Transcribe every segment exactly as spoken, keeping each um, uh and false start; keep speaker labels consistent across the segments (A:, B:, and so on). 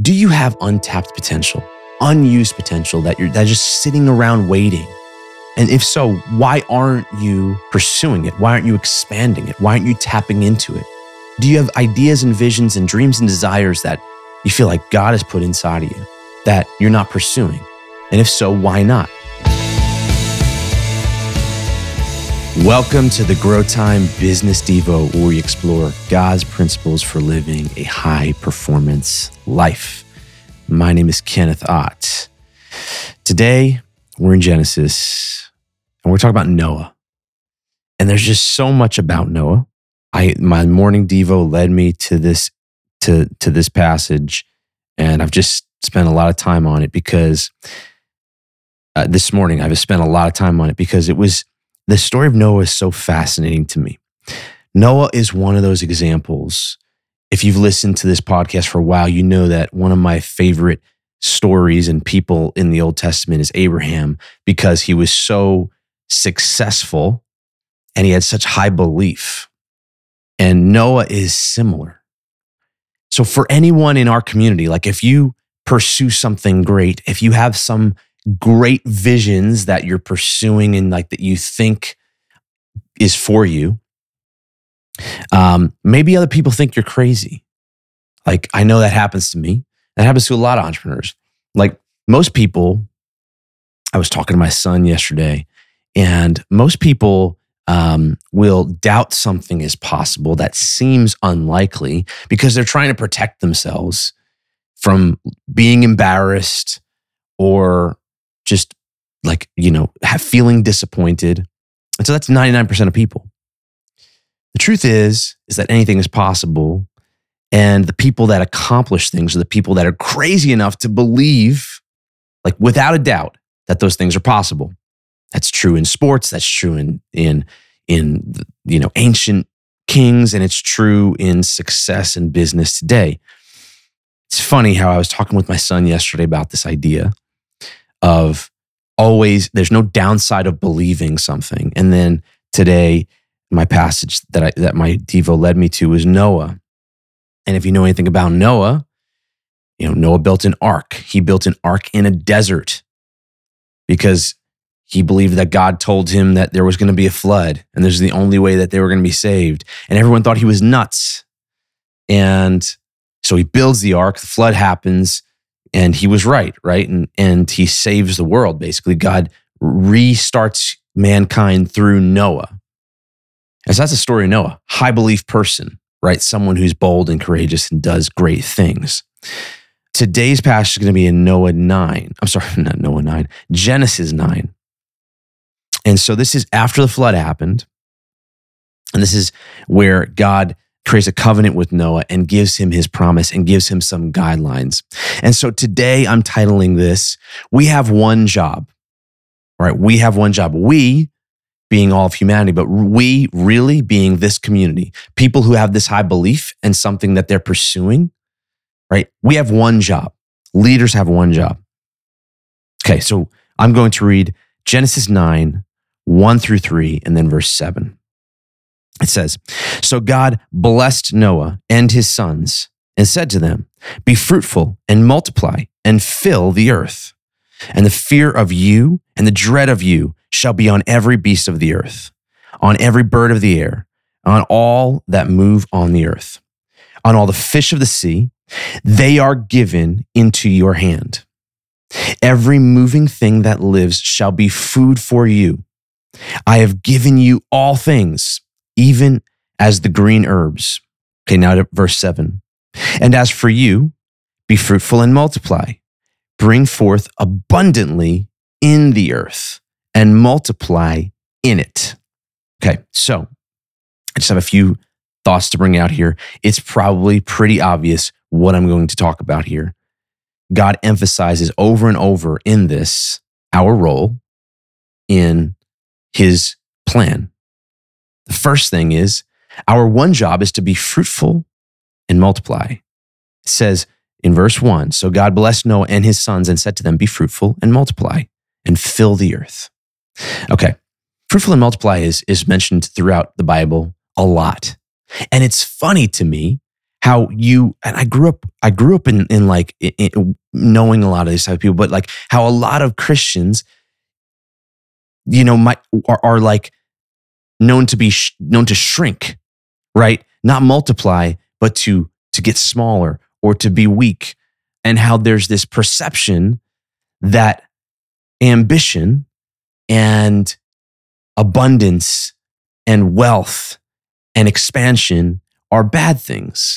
A: Do you have untapped potential, unused potential that you're that's just sitting around waiting? And if so, why aren't you pursuing it? Why aren't you expanding it? Why aren't you tapping into it? Do you have ideas and visions and dreams and desires that you feel like God has put inside of you that you're not pursuing? And if so, why not? Welcome to the Grow Time Business Devo, where we explore God's principles for living a high-performance life. My name is Kenneth Ott. Today, we're in Genesis, and we're talking about Noah. And there's just so much about Noah. I my morning Devo led me to this to to this passage, and I've just spent a lot of time on it because uh, this morning I've spent a lot of time on it because it was. The story of Noah is so fascinating to me. Noah is one of those examples. If you've listened to this podcast for a while, you know that one of my favorite stories and people in the Old Testament is Abraham, because he was so successful and he had such high belief. And Noah is similar. So for anyone in our community, like if you pursue something great, if you have some great visions that you're pursuing and like that you think is for you, um, maybe other people think you're crazy. Like I know that happens to me. That happens to a lot of entrepreneurs. Like most people, I was talking to my son yesterday, and most people um, will doubt something is possible that seems unlikely because they're trying to protect themselves from being embarrassed or just like, you know, have feeling disappointed. And so that's ninety-nine percent of people. The truth is, is that anything is possible. And the people that accomplish things are the people that are crazy enough to believe, like without a doubt, that those things are possible. That's true in sports. That's true in, in, in you know, ancient kings. And it's true in success and business today. It's funny how I was talking with my son yesterday about this idea of always, there's no downside of believing something. And then today, my passage that I, that my Devo led me to was Noah. And if you know anything about Noah, you know, Noah built an ark. He built an ark in a desert because he believed that God told him that there was going to be a flood and this is the only way that they were going to be saved. And everyone thought he was nuts. And so he builds the ark, the flood happens, and he was right, right? And, and he saves the world, basically. God restarts mankind through Noah. And so that's the story of Noah. High belief person, right? Someone who's bold and courageous and does great things. Today's passage is going to be in Noah nine. I'm sorry, not Noah nine, Genesis nine. And so this is after the flood happened. And this is where God creates a covenant with Noah and gives him his promise and gives him some guidelines. And so today I'm titling this, We Have One Job, right? We have one job. We being all of humanity, but we really being this community, people who have this high belief and something that they're pursuing, right? We have one job. Leaders have one job. Okay, so I'm going to read Genesis nine, one through three, and then verse seven. It says, so God blessed Noah and his sons and said to them, be fruitful and multiply and fill the earth. And the fear of you and the dread of you shall be on every beast of the earth, on every bird of the air, on all that move on the earth, on all the fish of the sea. They are given into your hand. Every moving thing that lives shall be food for you. I have given you all things, even as the green herbs. Okay, now to verse seven. And as for you, be fruitful and multiply. Bring forth abundantly in the earth and multiply in it. Okay, so I just have a few thoughts to bring out here. It's probably pretty obvious what I'm going to talk about here. God emphasizes over and over in this our role in his plan. The first thing is our one job is to be fruitful and multiply. It says in verse one, so God blessed Noah and his sons and said to them, be fruitful and multiply and fill the earth. Okay, fruitful and multiply is, is mentioned throughout the Bible a lot. And it's funny to me how you, and I grew up, I grew up in, in like in, in knowing a lot of these type of people, but like how a lot of Christians, you know, might, are, are like known to be, sh- known to shrink, right? Not multiply, but to, to get smaller or to be weak. And how there's this perception that ambition and abundance and wealth and expansion are bad things.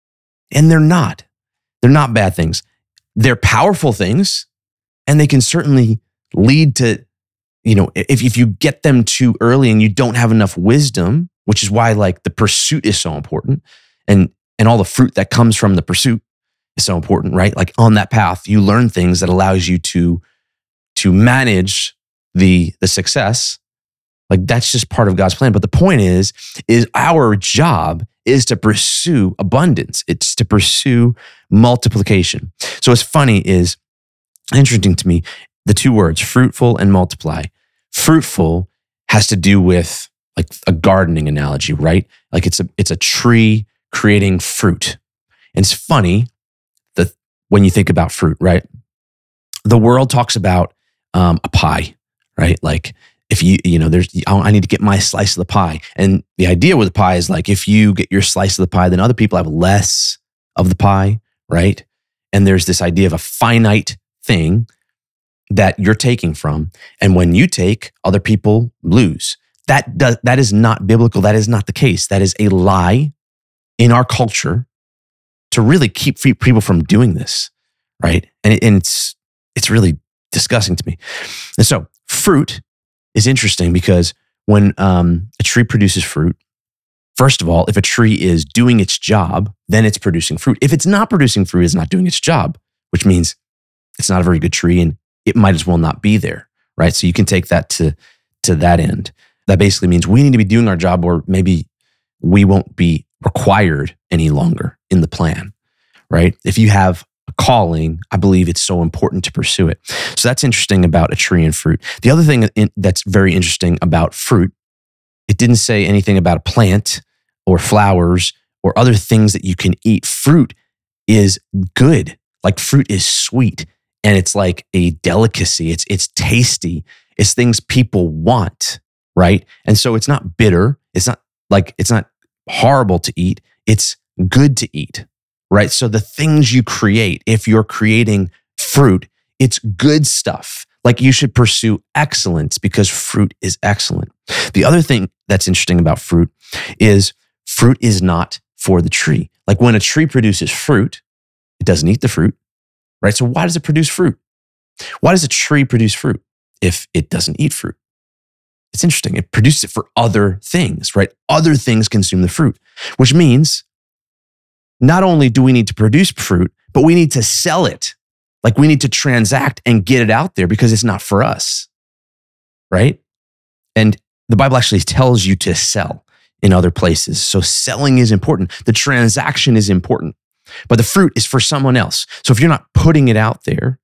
A: And they're not. They're not bad things. They're powerful things, and they can certainly lead to, you know, if, if you get them too early and you don't have enough wisdom, which is why like the pursuit is so important, and and all the fruit that comes from the pursuit is so important, right? Like on that path, you learn things that allows you to to manage the the success. Like that's just part of God's plan. But the point is, is our job is to pursue abundance. It's to pursue multiplication. So what's funny is, interesting to me, the two words, fruitful and multiply. Fruitful has to do with like a gardening analogy, right? Like it's a it's a tree creating fruit. And it's funny that when you think about fruit, right? The world talks about um, a pie, right? Like if you, you know, there's, I need to get my slice of the pie. And the idea with the pie is like, if you get your slice of the pie, then other people have less of the pie, right? And there's this idea of a finite thing that you're taking from. And when you take, other people lose. That does, that is not biblical. That is not the case. That is a lie in our culture to really keep people from doing this, right? And, it, and it's it's really disgusting to me. And so fruit is interesting because when um, a tree produces fruit, first of all, if a tree is doing its job, then it's producing fruit. If it's not producing fruit, it's not doing its job, which means it's not a very good tree and it might as well not be there, right? So you can take that to, to that end. That basically means we need to be doing our job, or maybe we won't be required any longer in the plan, right? If you have a calling, I believe it's so important to pursue it. So that's interesting about a tree and fruit. The other thing that's very interesting about fruit, it didn't say anything about a plant or flowers or other things that you can eat. Fruit is good. Like fruit is sweet, and it's like a delicacy. It's it's tasty. It's things people want, right? And so it's not bitter. It's not like it's not horrible to eat. It's good to eat, right? So the things you create, if you're creating fruit, it's good stuff. Like you should pursue excellence because fruit is excellent. The other thing that's interesting about fruit is fruit is not for the tree. Like when a tree produces fruit, it doesn't eat the fruit, right? So why does it produce fruit? Why does a tree produce fruit if it doesn't eat fruit? It's interesting. It produces it for other things, right? Other things consume the fruit, which means not only do we need to produce fruit, but we need to sell it. Like we need to transact and get it out there because it's not for us, right? And the Bible actually tells you to sell in other places. So selling is important. The transaction is important, but the fruit is for someone else. So if you're not putting it out there,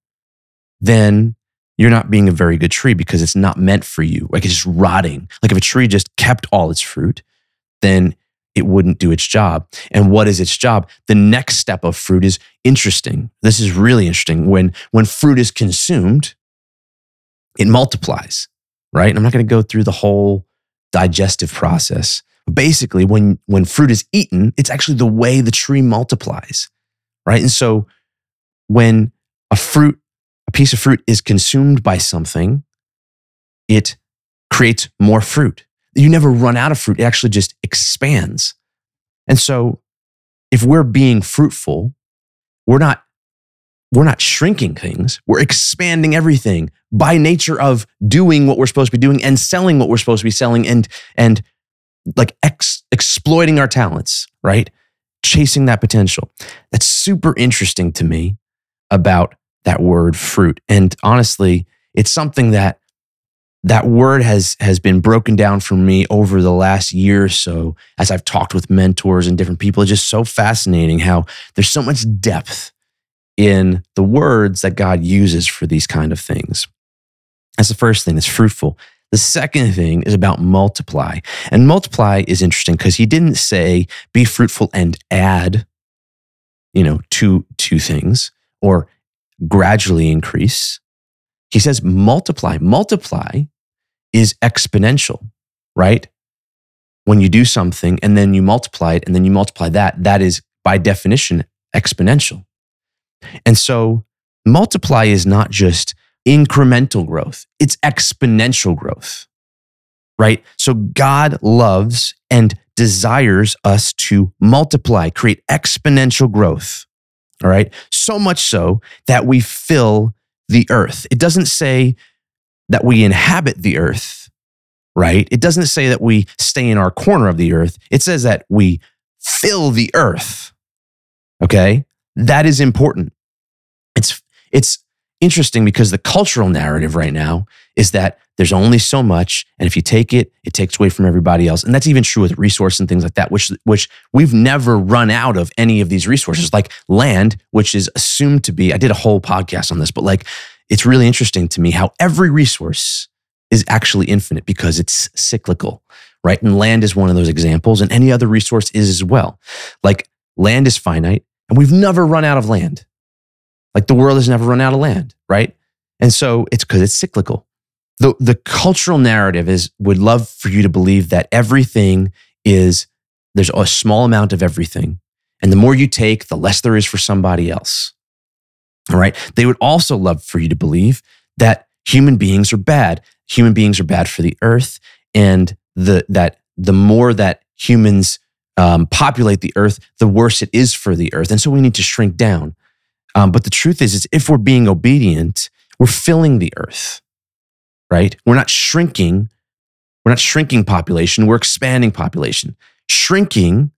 A: then you're not being a very good tree because it's not meant for you. Like it's just rotting. Like if a tree just kept all its fruit, then it wouldn't do its job. And what is its job? The next step of fruit is interesting. This is really interesting. When, when fruit is consumed, it multiplies, right? And I'm not going to go through the whole digestive process. Basically, when, when fruit is eaten, it's actually the way the tree multiplies, right? And so when a fruit, a piece of fruit is consumed by something, it creates more fruit. You never run out of fruit. It actually just expands. And so if we're being fruitful, we're not, we're not shrinking things. We're expanding everything by nature of doing what we're supposed to be doing and selling what we're supposed to be selling and, and like ex, exploiting our talents, right? Chasing that potential. That's super interesting to me about that word fruit. And honestly, it's something that that word has, has been broken down for me over the last year or so as I've talked with mentors and different people. It's just so fascinating how there's so much depth in the words that God uses for these kind of things. That's the first thing, it's fruitful. The second thing is about multiply. And multiply is interesting because he didn't say be fruitful and add you know, two, two things or gradually increase. He says multiply. Multiply is exponential, right? When you do something and then you multiply it and then you multiply that, that is by definition exponential. And so multiply is not just incremental growth, it's exponential growth, right? So God loves and desires us to multiply, create exponential growth, all right? So much so that we fill the earth. It doesn't say that we inhabit the earth, right? It doesn't say that we stay in our corner of the earth. It says that we fill the earth, okay? That is important. It's, it's interesting because the cultural narrative right now is that there's only so much, and if you take it, it takes away from everybody else. And that's even true with resources and things like that, which, which we've never run out of any of these resources, like land, which is assumed to be, I did a whole podcast on this, but like, it's really interesting to me how every resource is actually infinite because it's cyclical, right? And land is one of those examples, and any other resource is as well. Like land is finite, and we've never run out of land. Like the world has never run out of land, right? And so it's because it's cyclical. The, the cultural narrative is, would love for you to believe that everything is, there's a small amount of everything. And the more you take, the less there is for somebody else. All right. They would also love for you to believe that human beings are bad. Human beings are bad for the earth. And the, that the more that humans um, populate the earth, the worse it is for the earth. And so we need to shrink down. Um, but the truth is, is if we're being obedient, we're filling the earth, right? We're not shrinking. We're not shrinking population. We're expanding population. Shrinking,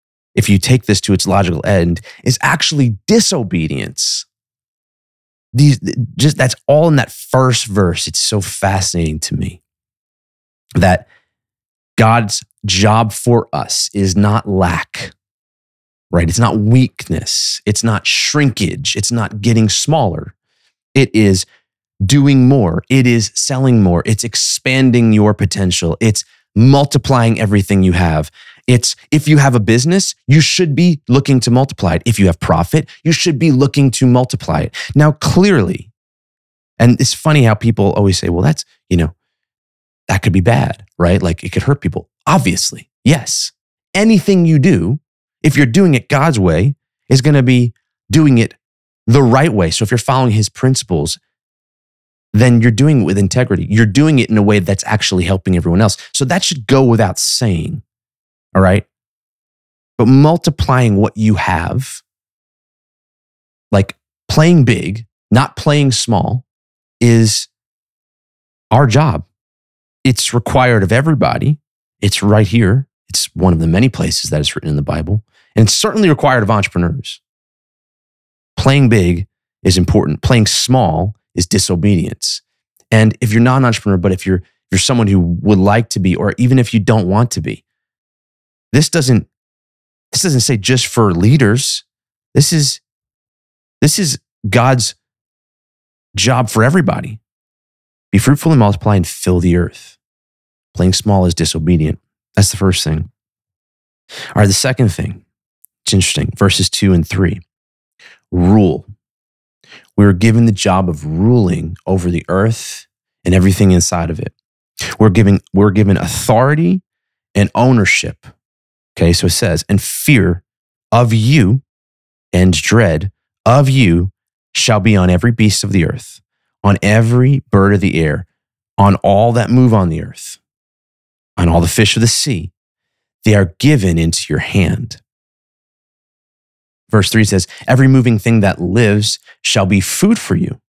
A: if you take this to its logical end, is actually disobedience. These just that's all in that first verse. It's so fascinating to me that God's job for us is not lack. Right? It's not weakness. It's not shrinkage. It's not getting smaller. It is doing more. It is selling more. It's expanding your potential. It's multiplying everything you have. It's if you have a business, you should be looking to multiply it. If you have profit, you should be looking to multiply it. Now, clearly, and it's funny how people always say, well, that's, you know, that could be bad, right? Like it could hurt people. Obviously, yes. Anything you do, if you're doing it God's way, is going to be doing it the right way. So if you're following his principles, then you're doing it with integrity. You're doing it in a way that's actually helping everyone else. So that should go without saying, all right? But multiplying what you have, like playing big, not playing small, is our job. It's required of everybody. It's right here. It's one of the many places that is written in the Bible. And it's certainly required of entrepreneurs. Playing big is important. Playing small is disobedience. And if you're not an entrepreneur, but if you're, if you're someone who would like to be, or even if you don't want to be, this doesn't, this doesn't say just for leaders. This is, this is God's job for everybody. Be fruitful and multiply and fill the earth. Playing small is disobedient. That's the first thing. All right, the second thing, it's interesting, verses two and three. Rule. We were given the job of ruling over the earth and everything inside of it. We're given, we're given authority and ownership. Okay, so it says, and fear of you and dread of you shall be on every beast of the earth, on every bird of the air, on all that move on the earth, on all the fish of the sea. They are given into your hand. Verse three says, every moving thing that lives shall be food for you.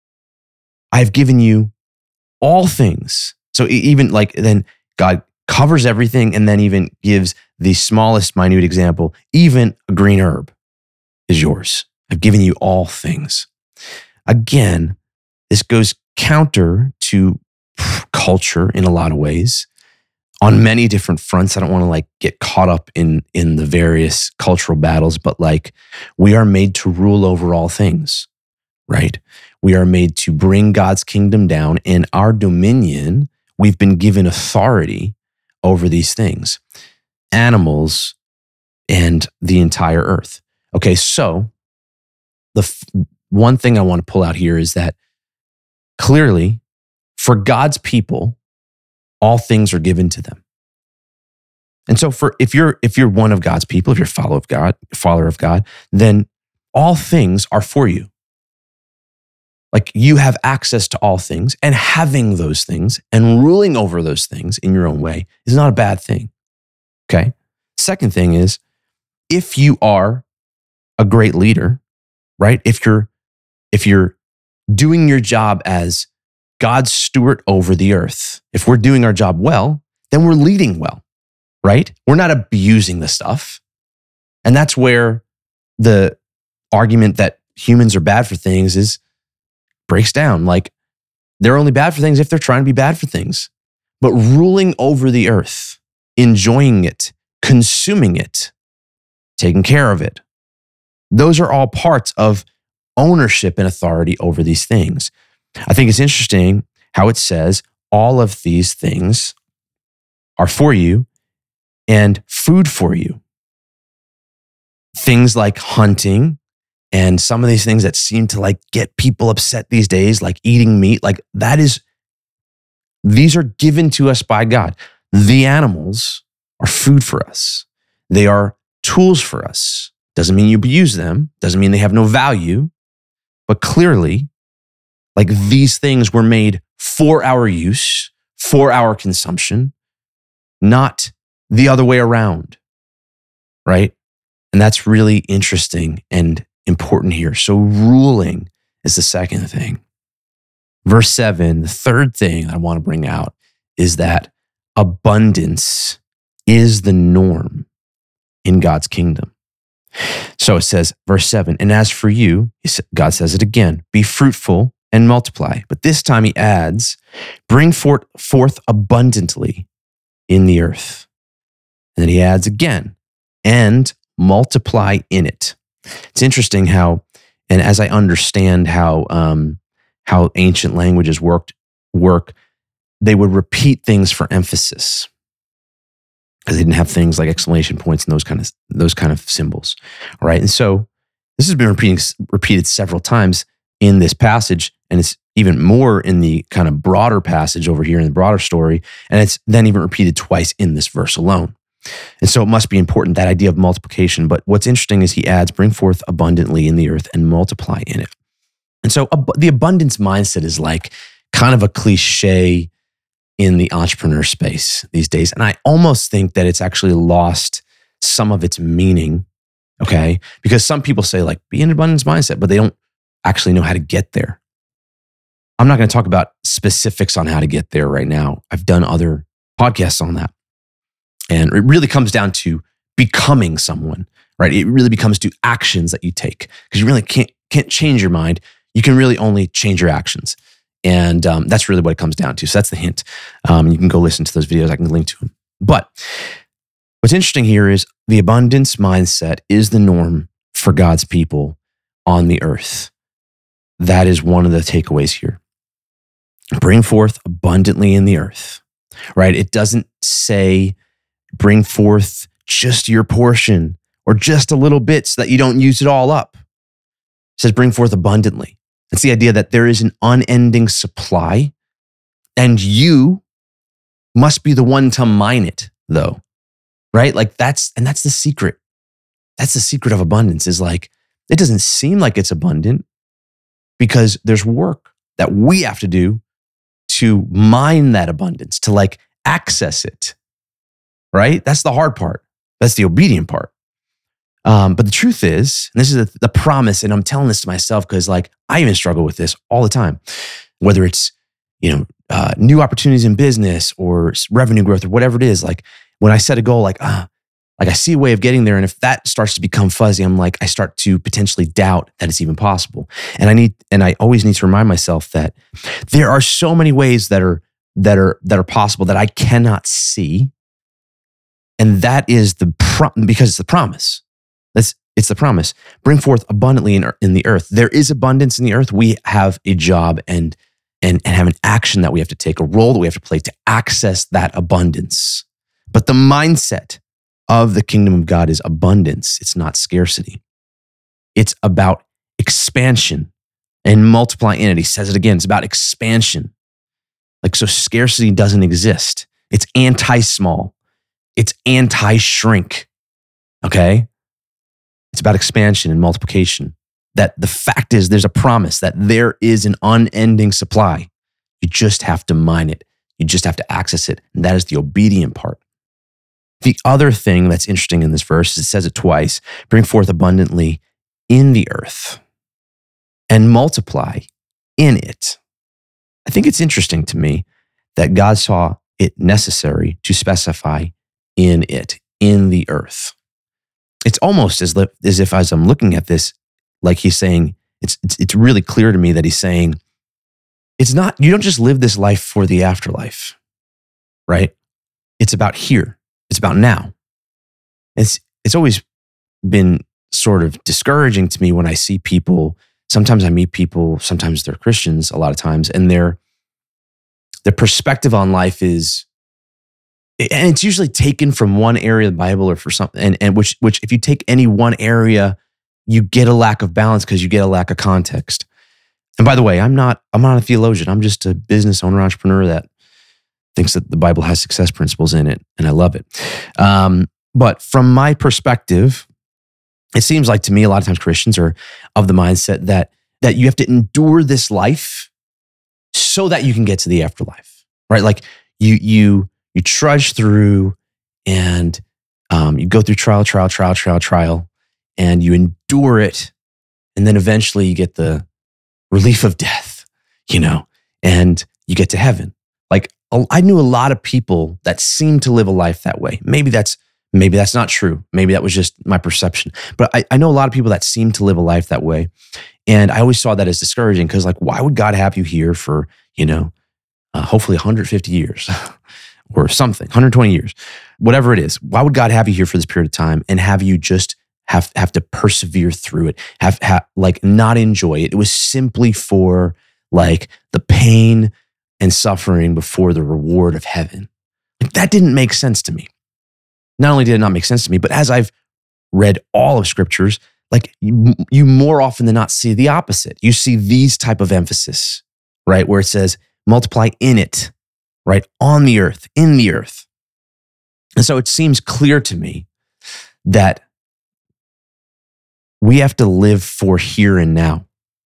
A: I have given you all things. So even like then God covers everything and then even gives the smallest minute example, even a green herb is yours. I've given you all things. Again, this goes counter to culture in a lot of ways on many different fronts. I don't want to like get caught up in, in the various cultural battles, but like we are made to rule over all things, right? We are made to bring God's kingdom down, and our dominion, we've been given authority over these things, animals and the entire earth. Okay, so the f- one thing I want to pull out here is that clearly for God's people, all things are given to them. And so for if you're if you're one of God's people, if you're a follower of God, follower of God, then all things are for you. Like you have access to all things, and having those things and ruling over those things in your own way is not a bad thing. Okay? Second thing is, if you are a great leader, right? If you're if you're doing your job as God's steward over the earth, if we're doing our job well, then we're leading well, right? We're not abusing the stuff. And that's where the argument that humans are bad for things is breaks down. Like they're only bad for things if they're trying to be bad for things. But ruling over the earth, enjoying it, consuming it, taking care of it, those are all parts of ownership and authority over these things. I think it's interesting how it says all of these things are for you and food for you. Things like hunting and some of these things that seem to like get people upset these days, like eating meat, like that is, these are given to us by God. The animals are food for us. They are tools for us. Doesn't mean you abuse them. Doesn't mean they have no value. But clearly, like these things were made for our use, for our consumption, not the other way around, right? And that's really interesting and important here. So ruling is the second thing. Verse seven, the third thing that I want to bring out is that abundance is the norm in God's kingdom. So it says, verse seven, and as for you, God says it again, be fruitful and multiply. But this time he adds, bring forth, forth abundantly in the earth. And then he adds again, and multiply in it. It's interesting how, and as I understand how um, how ancient languages worked work, they would repeat things for emphasis because they didn't have things like exclamation points and those kind of those kind of symbols, all right? And so this has been repeating, repeated several times in this passage, and it's even more in the kind of broader passage over here in the broader story, and it's then even repeated twice in this verse alone. And so it must be important, that idea of multiplication. But what's interesting is he adds, bring forth abundantly in the earth and multiply in it. And so ab- the abundance mindset is like kind of a cliche in the entrepreneur space these days. And I almost think that it's actually lost some of its meaning, okay? Because some people say like, be an abundance mindset, but they don't actually know how to get there. I'm not going to talk about specifics on how to get there right now. I've done other podcasts on that. And it really comes down to becoming someone, right? It really becomes to actions that you take, because you really can't can't change your mind. You can really only change your actions. And um, that's really what it comes down to. So that's the hint. Um, you can go listen to those videos. I can link to them. But what's interesting here is the abundance mindset is the norm for God's people on the earth. That is one of the takeaways here. Bring forth abundantly in the earth, right? It doesn't say bring forth just your portion or just a little bit so that you don't use it all up. It says bring forth abundantly. It's the idea that there is an unending supply and you must be the one to mine it though, right? Like that's, and that's the secret. That's the secret of abundance is like, it doesn't seem like it's abundant because there's work that we have to do to mine that abundance, to like access it. Right? That's the hard part. That's the obedient part. Um, but the truth is, and this is the, the promise, and I'm telling this to myself because like I even struggle with this all the time, whether it's, you know, uh, new opportunities in business or revenue growth or whatever it is. Like when I set a goal, like, ah, like I see a way of getting there. And if that starts to become fuzzy, I'm like, I start to potentially doubt that it's even possible. And I need, and I always need to remind myself that there are so many ways that are, that are, that are possible that I cannot see. And that is the pro- because it's the promise. That's it's the promise. Bring forth abundantly in, in the earth. There is abundance in the earth. We have a job and, and and have an action that we have to take, a role that we have to play to access that abundance. But the mindset of the kingdom of God is abundance. It's not scarcity. It's about expansion and multiply in it. He says it again. It's about expansion. Like, so scarcity doesn't exist. It's anti-small. It's anti-shrink. Okay? It's about expansion and multiplication. That the fact is there's a promise that there is an unending supply. You just have to mine it. You just have to access it. And that is the obedient part. The other thing that's interesting in this verse, it says it twice, bring forth abundantly in the earth and multiply in it. I think it's interesting to me that God saw it necessary to specify in it, in the earth. It's almost as, li- as if as I'm looking at this, like he's saying, it's, it's it's really clear to me that he's saying, it's not, you don't just live this life for the afterlife, right? It's about here. It's about now. It's it's always been sort of discouraging to me when I see people, sometimes I meet people, sometimes they're Christians a lot of times, and their their perspective on life is, and it's usually taken from one area of the Bible or for something, and, and which which if you take any one area, you get a lack of balance because you get a lack of context. And by the way, I'm not I'm not a theologian. I'm just a business owner, entrepreneur that thinks that the Bible has success principles in it, and I love it. Um, but from my perspective, it seems like to me a lot of times Christians are of the mindset that that you have to endure this life so that you can get to the afterlife, right? Like you you you trudge through and um, you go through trial, trial, trial, trial, trial, and you endure it, and then eventually you get the relief of death, you know, and you get to heaven. Like I knew a lot of people that seemed to live a life that way. Maybe that's maybe that's not true. Maybe that was just my perception. But I, I know a lot of people that seem to live a life that way. And I always saw that as discouraging because, like, why would God have you here for, you know, uh, hopefully one hundred fifty years or something, one hundred twenty years, whatever it is? Why would God have you here for this period of time and have you just have have to persevere through it, have, have like not enjoy it? It was simply for like the pain and suffering before the reward of heaven. Like, that didn't make sense to me. Not only did it not make sense to me, but as I've read all of scriptures, like you, you more often than not see the opposite. You see these type of emphasis, right? Where it says, multiply in it, right? On the earth, in the earth. And so it seems clear to me that we have to live for here and now.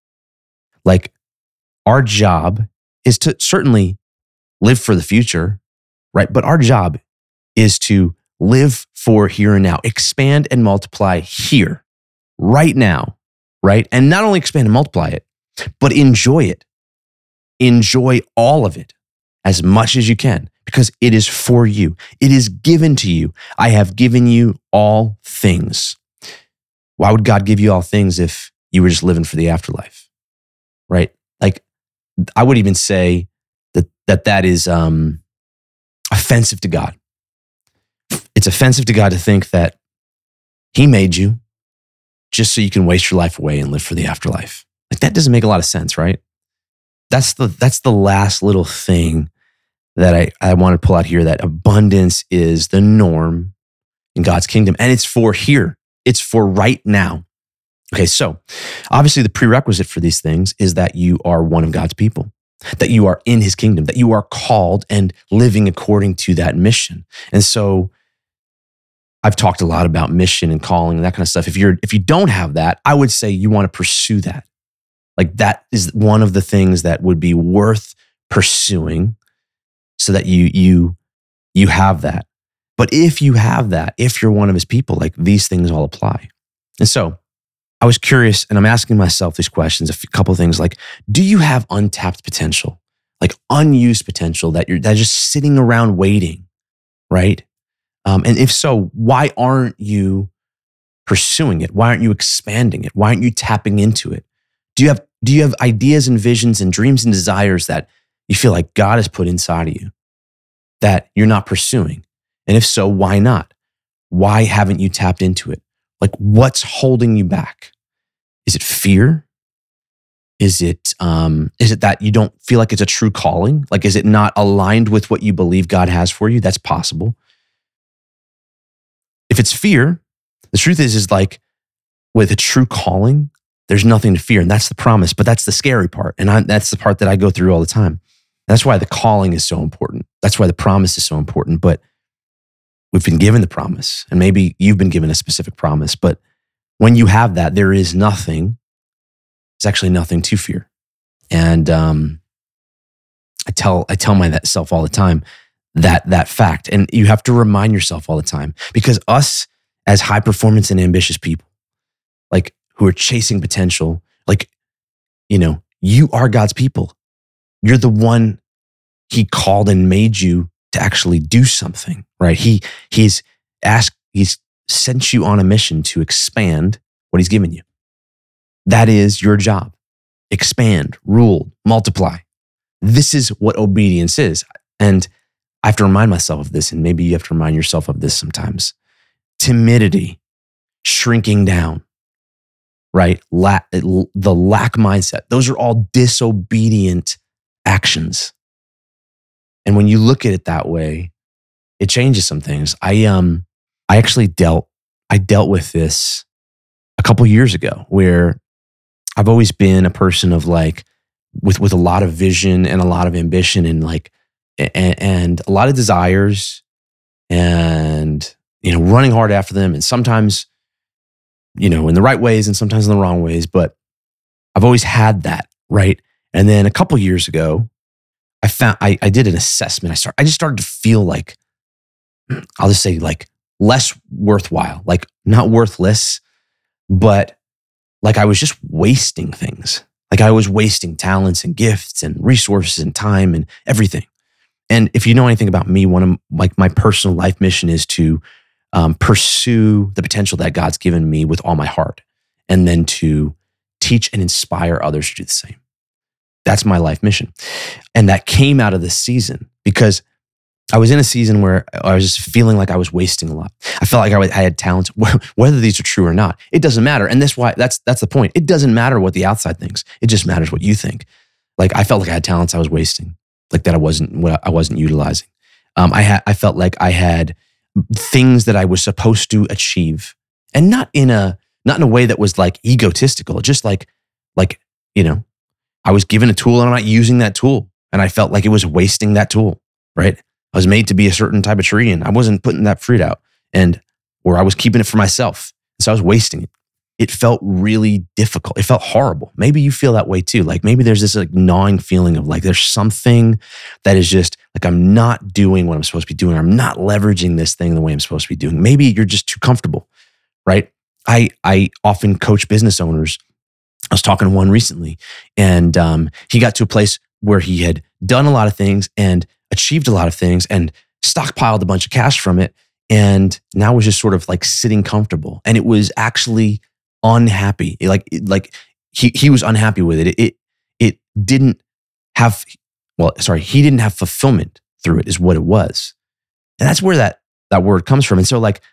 A: Like, our job is to certainly live for the future, right? But our job is to live for here and now, expand and multiply here, right now, right? And not only expand and multiply it, but enjoy it. Enjoy all of it as much as you can because it is for you. It is given to you. I have given you all things. Why would God give you all things if you were just living for the afterlife, right? Like, I would even say that that, that is um, offensive to God. It's offensive to God to think that he made you just so you can waste your life away and live for the afterlife. Like, that doesn't make a lot of sense, right? That's the that's the last little thing that I, I want to pull out here, that abundance is the norm in God's kingdom. And it's for here. It's for right now. Okay, so obviously the prerequisite for these things is that you are one of God's people, that you are in his kingdom, that you are called and living according to that mission. And so I've talked a lot about mission and calling and that kind of stuff. If you're if you don't have that, I would say you want to pursue that. Like, that is one of the things that would be worth pursuing so that you you you have that. But if you have that, if you're one of his people, like, these things all apply. And so I was curious, and I'm asking myself these questions, a few, couple of things like, do you have untapped potential, like unused potential that you're that's just sitting around waiting, right? Um, and if so, why aren't you pursuing it? Why aren't you expanding it? Why aren't you tapping into it? Do you have do you have ideas and visions and dreams and desires that you feel like God has put inside of you that you're not pursuing? And if so, why not? Why haven't you tapped into it? Like, what's holding you back? Is it fear? Is it um, is it that you don't feel like it's a true calling? Like, is it not aligned with what you believe God has for you? That's possible. If it's fear, the truth is, is like, with a true calling, there's nothing to fear. And that's the promise, but that's the scary part. And I, that's the part that I go through all the time. That's why the calling is so important. That's why the promise is so important. But we've been given the promise, and maybe you've been given a specific promise, but when you have that, there is nothing, there's actually nothing to fear. And um, I tell I tell myself all the time that that fact. And you have to remind yourself all the time, because us as high performance and ambitious people, like who are chasing potential, like, you know, you are God's people. You're the one he called and made you to actually do something, right? He he's asked, he's sent you on a mission to expand what he's given you. That is your job. Expand, rule, multiply. This is what obedience is. And I have to remind myself of this, and maybe you have to remind yourself of this sometimes. Timidity, shrinking down, right? La- the lack mindset. Those are all disobedient actions. And when you look at it that way, it changes some things. I um I actually dealt I dealt with this a couple years ago, where I've always been a person of like with with a lot of vision and a lot of ambition and like and, and a lot of desires, and you know, running hard after them, and sometimes, you know, in the right ways and sometimes in the wrong ways, but I've always had that, right? And then a couple years ago, I found I, I did an assessment. I start I just started to feel like, I'll just say like less worthwhile, like not worthless, but like I was just wasting things. Like I was wasting talents and gifts and resources and time and everything. And if you know anything about me, one of like my personal life mission is to um, pursue the potential that God's given me with all my heart, and then to teach and inspire others to do the same. That's my life mission. And that came out of this season because I was in a season where I was just feeling like I was wasting a lot. I felt like I, I had talents, whether these are true or not. It doesn't matter. And that's why that's that's the point. It doesn't matter what the outside thinks. It just matters what you think. Like I felt like I had talents I was wasting, like that I wasn't what I wasn't utilizing. Um, I had I felt like I had things that I was supposed to achieve, and not in a not in a way that was like egotistical. Just like like you know. I was given a tool and I'm not using that tool. And I felt like it was wasting that tool, right? I was made to be a certain type of tree and I wasn't putting that fruit out, and or I was keeping it for myself. So I was wasting it. It felt really difficult. It felt horrible. Maybe you feel that way too. Like maybe there's this like gnawing feeling of like there's something that is just like I'm not doing what I'm supposed to be doing. I'm not leveraging this thing the way I'm supposed to be doing. Maybe you're just too comfortable, right? I I often coach business owners. I was talking to one recently, and um, he got to a place where he had done a lot of things and achieved a lot of things and stockpiled a bunch of cash from it, and now was just sort of like sitting comfortable. And it was actually unhappy. Like like he he was unhappy with it. It it, it didn't have well, sorry, he didn't have fulfillment through it, is what it was, and that's where that that word comes from. And so like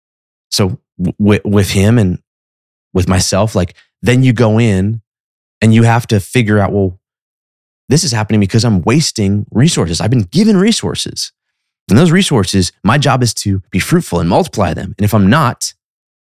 A: so w- with him and with myself, like. Then you go in and you have to figure out, well, this is happening because I'm wasting resources. I've been given resources. And those resources, my job is to be fruitful and multiply them. And if I'm not,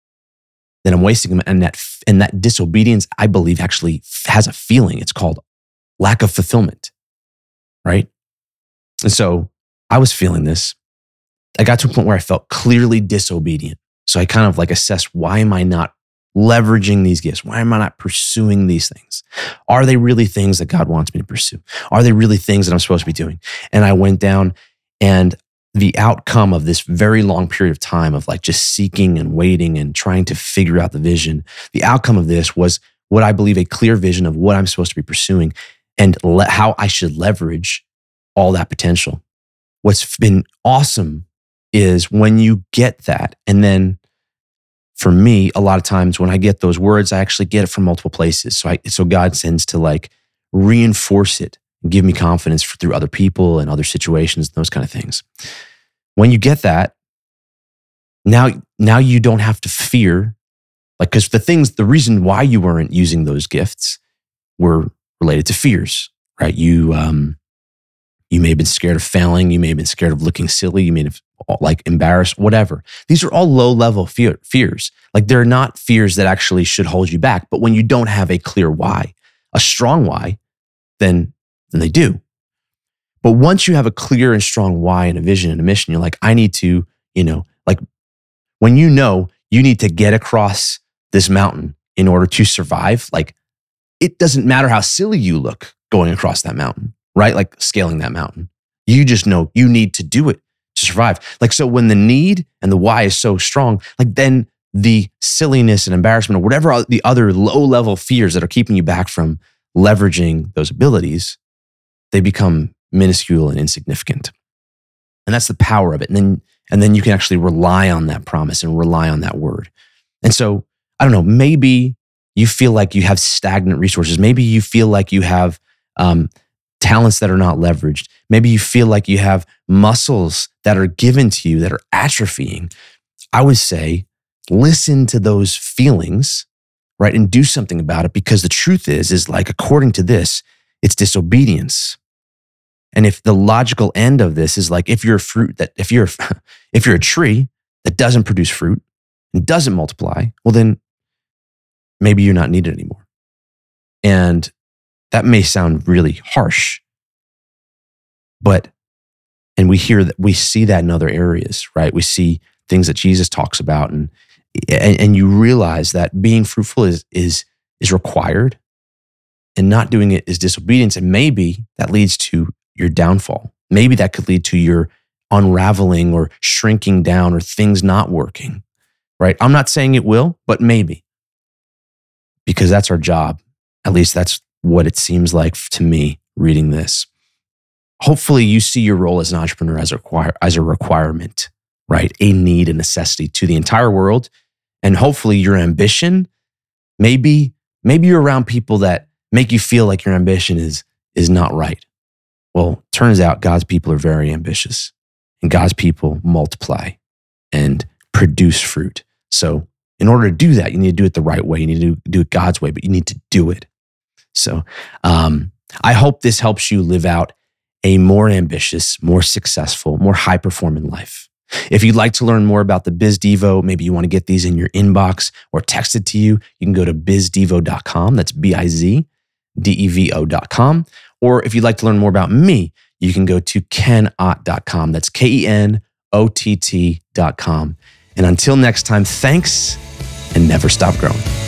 A: then I'm wasting them. And that, and that disobedience, I believe, actually has a feeling. It's called lack of fulfillment, right? And so I was feeling this. I got to a point where I felt clearly disobedient. So I kind of like assessed, why am I not leveraging these gifts? Why am I not pursuing these things? Are they really things that God wants me to pursue? Are they really things that I'm supposed to be doing? And I went down, and the outcome of this very long period of time of like just seeking and waiting and trying to figure out the vision, the outcome of this was what I believe a clear vision of what I'm supposed to be pursuing and le- how I should leverage all that potential. What's been awesome is when you get that, and then for me, a lot of times when I get those words, I actually get it from multiple places. So I, so God tends to like reinforce it and give me confidence for, through other people and other situations, and those kind of things. When you get that, now, now you don't have to fear, like, because the things, the reason why you weren't using those gifts were related to fears, right? You, um, you may have been scared of failing. You may have been scared of looking silly. You may have like embarrassed, whatever. These are all low level fear, fears. Like they're not fears that actually should hold you back. But when you don't have a clear why, a strong why, then, then they do. But once you have a clear and strong why and a vision and a mission, you're like, I need to, you know, like when you know you need to get across this mountain in order to survive, like it doesn't matter how silly you look going across that mountain, right? Like scaling that mountain. You just know you need to do it to survive. Like, so when the need and the why is so strong, like then the silliness and embarrassment or whatever the other low level fears that are keeping you back from leveraging those abilities, they become minuscule and insignificant. And that's the power of it. And then, and then you can actually rely on that promise and rely on that word. And so, I don't know, maybe you feel like you have stagnant resources. Maybe you feel like you have um, talents that are not leveraged. Maybe you feel like you have muscles that are given to you that are atrophying. I would say, listen to those feelings, right? And do something about it, because the truth is, is like, according to this, it's disobedience. And if the logical end of this is like, if you're a fruit that, if you're, if you're a tree that doesn't produce fruit and doesn't multiply, well, then maybe you're not needed anymore. And that may sound really harsh, but, and we hear that, we see that in other areas, right? We see things that Jesus talks about, and, and, and you realize that being fruitful is, is, is required, and not doing it is disobedience. And maybe that leads to your downfall. Maybe that could lead to your unraveling or shrinking down or things not working, right? I'm not saying it will, but maybe, because that's our job. At least that's what it seems like to me reading this. Hopefully you see your role as an entrepreneur as a, require, as a requirement, right? A need, a necessity to the entire world. And hopefully your ambition, maybe, maybe you're around people that make you feel like your ambition is, is not right. Well, turns out God's people are very ambitious, and God's people multiply and produce fruit. So in order to do that, you need to do it the right way. You need to do it God's way, but you need to do it. So um, I hope this helps you live out a more ambitious, more successful, more high-performing life. If you'd like to learn more about the Biz Devo, maybe you want to get these in your inbox or texted to you, you can go to biz devo dot com. That's B I Z D E V O dot com. Or if you'd like to learn more about me, you can go to ken ott dot com. That's K E N O T T dot com. And until next time, thanks and never stop growing.